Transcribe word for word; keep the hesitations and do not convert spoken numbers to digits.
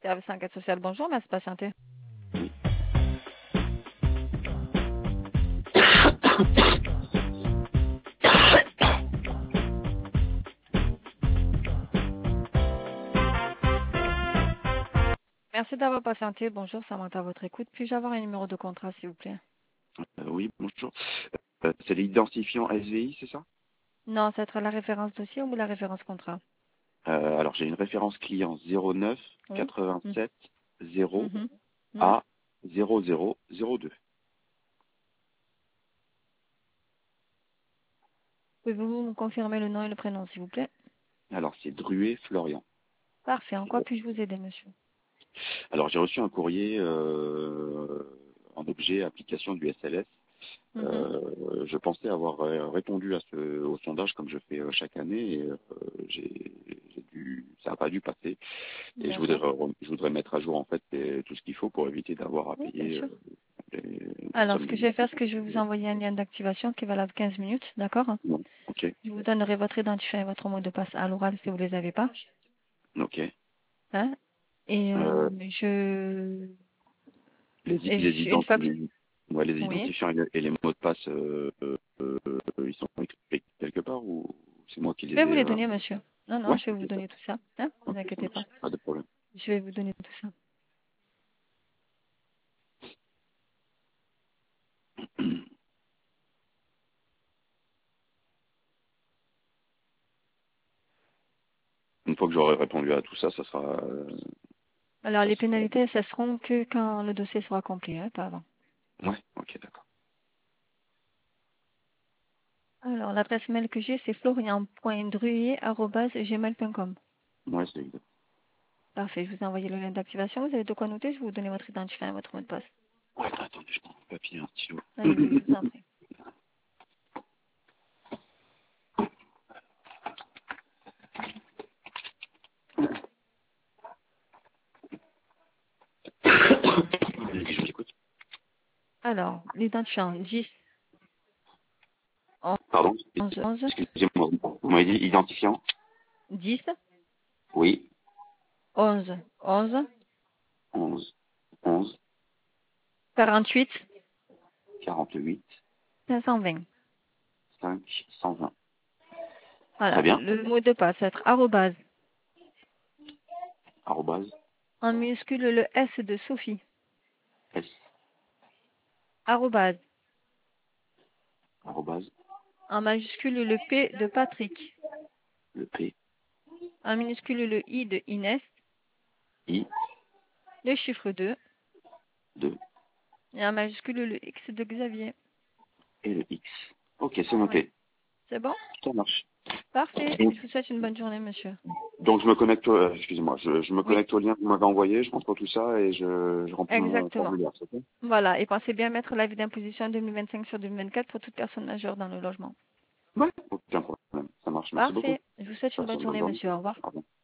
Service enquête sociale, bonjour, merci de patienter. Merci d'avoir patienté. Bonjour, Samantha à votre écoute. Puis-je avoir un numéro de contrat, s'il vous plaît? Euh, oui, bonjour. Euh, c'est l'identifiant S V I, c'est ça? Non, ça va être la référence dossier ou la référence contrat? euh, Alors, j'ai une référence client zéro neuf Oui. Mm. quatre-vingt-sept zéro Mhm. Mm. A zéro zéro zéro deux. Pouvez-vous me confirmer le nom et le prénom, s'il vous plaît? Alors, c'est Druet Florian. Parfait. En quoi puis-je vous aider, monsieur? Alors, j'ai reçu un courrier euh, en objet application du S L S. Mhm. Euh, je pensais avoir euh, répondu à ce, au sondage comme je fais euh, chaque année et euh, j'ai j'ai dû, ça n'a pas dû passer. Et je voudrais, D'accord. re- je voudrais mettre à jour en fait euh, tout ce qu'il faut pour éviter d'avoir à Oui, bien payer sûr. euh, les, la Alors, ce somme que de... je vais faire, c'est que je vais vous envoyer un lien d'activation qui est valable quinze minutes, d'accord? Non. Ok, Je vous donnerai votre identifiant et votre mot de passe à l'oral si vous ne les avez pas. ok. Hein? Et Euh, euh, je... les, et les, je- une fois que... identi- ouais, les Oui. identifiants et, le- et les mots de passe, euh, euh, euh, ils sont écrits quelque part ou c'est moi qui Je vais les vous ai... les Euh... donner, monsieur. Non, non, Ouais, je vais ok, vous ça, donner tout ça. Hein? Ne vous ok, ça inquiétez pas. marche, pas de problème. Je vais vous donner tout ça. Une fois que j'aurai répondu à tout ça, ça sera... euh, Alors, ça les sera... pénalités, elles seront que quand le dossier sera complet, hein, pas avant. Ouais, ok, d'accord. Alors, l'adresse mail que j'ai, c'est florian point druyer arobase gmail point com. Ouais, c'est exact. Parfait, je vous ai envoyé le lien d'activation. Vous avez de quoi noter, je vais vous donner votre identifiant et votre mot de passe. Ouais, attendez, je prends un papier et un stylo. Allez-y, je vous en prie. Allez-y, je vous écoute. Alors, l'identifiant dix, Pardon, onze, onze, excusez-moi, vous m'avez dit identifiant? dix, Oui, onze, onze, onze, onze, quarante-huit, quarante-huit, cinq cent vingt. cinq cent vingt. Très Voilà, bien. le mot de passe va être arrobase. Arrobase, En minuscule, le S de Sophie. S, Arrobase. arrobase, En majuscule, le P de Patrick. le P, En minuscule, le I de Inès. I, Le chiffre deux. deux, Et en majuscule, le X de Xavier. et le X. Ok, c'est Oui. noté. C'est bon? Ça marche. Parfait. Et Je vous souhaite une bonne journée, monsieur. donc je me connecte, au- euh, excusez-moi, je, je me Oui, connecte au lien que vous m'avez envoyé, je rentre tout ça et je, je remplis mon exactement. formulaire, c'est ça? Voilà. Et pensez bien mettre l'avis d'imposition deux mille vingt-cinq sur deux mille vingt-quatre pour toute personne majeure dans le logement. Ouais. Aucun problème. Ça marche. Merci beaucoup. Parfait. Je vous souhaite une Passez bonne une bonne journée, journée. monsieur. Au revoir. Au revoir.